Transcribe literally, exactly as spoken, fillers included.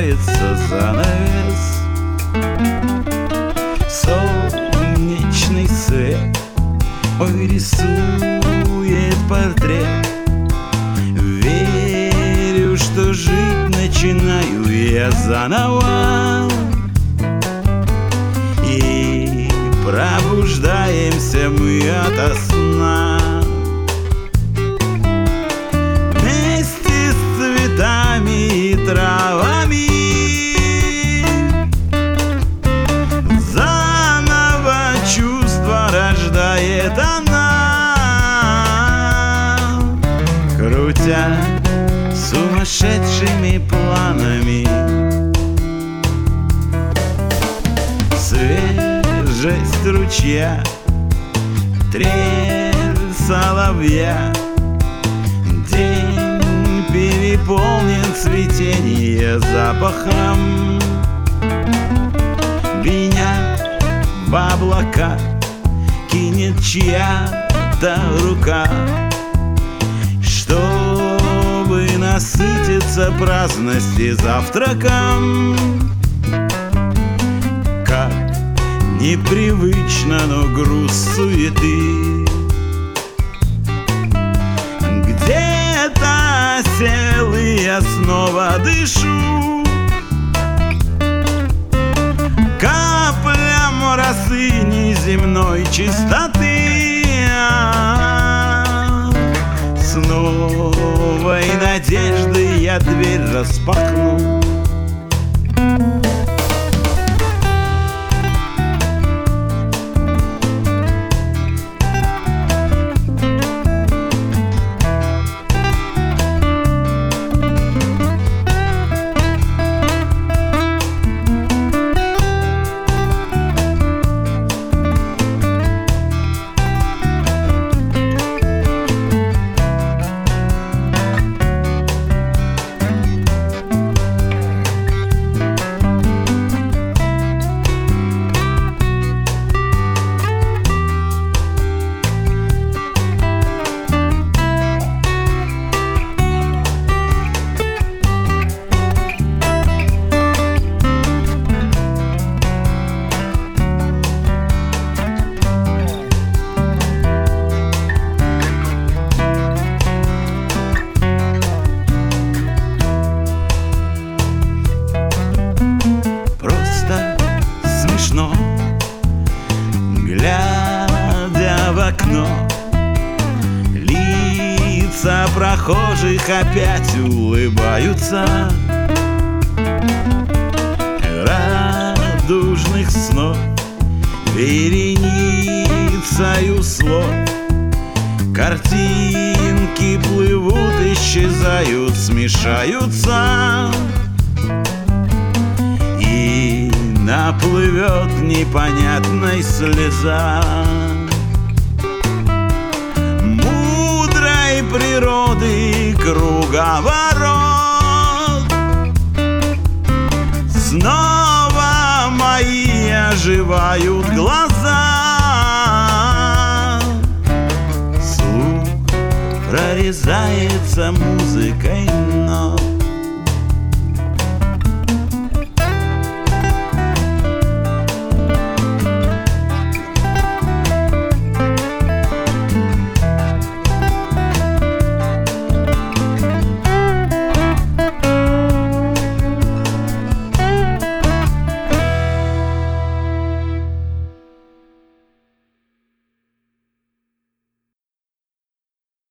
опускается занавес. Солнечный свет ой рисует портрет. Верю, что жить начинаю я заново, и пробуждаемся мы ото сна. Вместе с цветами и травами заново чувство рождает она, крутя сумасшедшими планами. Свежесть ручья, трель соловья, день переполнен цветения запахом. Меня в облака кинет чья-то рука, чтобы насытиться праздности завтраком. Как непривычно, но груз суеты. Где-то сел, и я снова дышу каплям росы неземной чистоты. С новой надеждой я дверь распахну. Глядя в окно, лица прохожих опять улыбаются. Радужных снов вереницею слов, картинки плывут, исчезают, смешаются, и наплывет непонятной слеза мудрой природы круговорот. Снова мои оживают глаза, слух прорезается музыкой